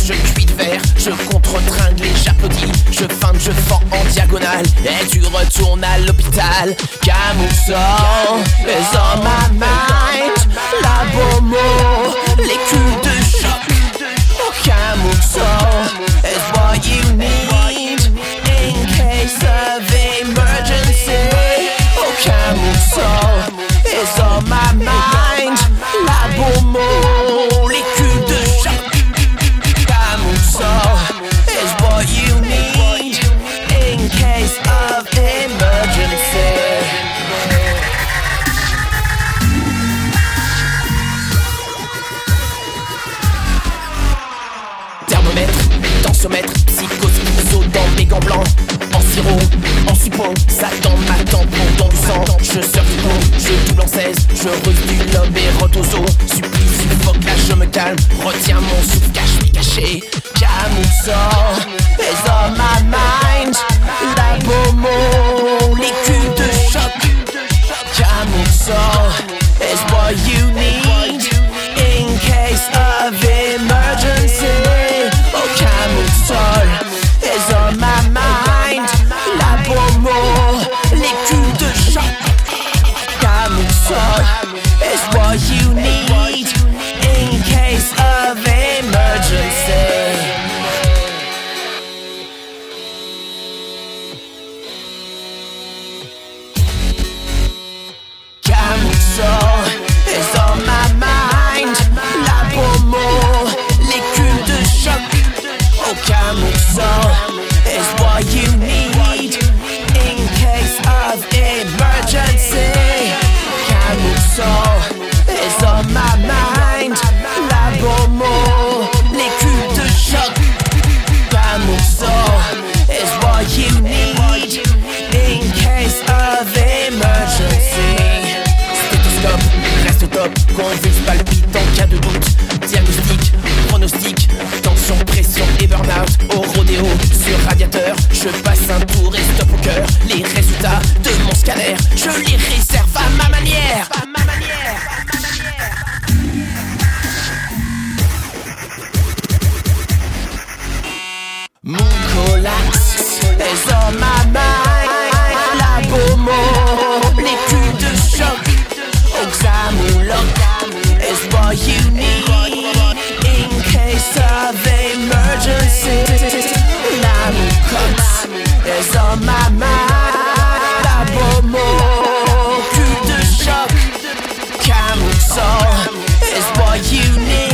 je cuis de verre, je contre-tringle et j'applaudis. Je feinte, je fends en diagonale et tu retournes à l'hôpital. Camusol is on my mind. La bomo, les culs de choc. Camusol is what you need in case of emergency. Oh, Camusol is on my mind. La bomo, les culs de choc. Camusol is what you need in case of emergency. Thermomètre, tensiomètre, psycho dans mes gants blancs. En sirop, en suppos, Satan m'attend dans du sang. Je surfe du coup, je double en 16, je ruse du lobe et rotozo. Supplice, suffoque, là je me calme, retiens mon souffle, cache-lui caché. Camusol is on my mind. La bomo, les culs de choc. Camusol is what you need in case of emergency. Oh, Camusol is on my mind. La bomo, les culs de choc. Camusol is what you need in case of emergency. Camusol is on my mind. La bomo, les culs de choc. Oh, Camusol is what you need in case of emergency. Camusol is on my mind. La bomo, les culs de choc. Camusol is what you need in case of emergency. Stéthoscope, reste au top, convulse, palpite en cas de doute. Diagnostic, pronostic, tension, pression et burn-out. Au rodéo, sur radiateur, je passe un tour et stop au cœur. Les résultats de mon scanner, je les réserve à ma manière. Mucolax is on my mind. La bomo, les culs de choc. Oxamulok is what you need in case of emergency. La mucox is on my mind. La bomo, cul de choc. Camusol is what you need.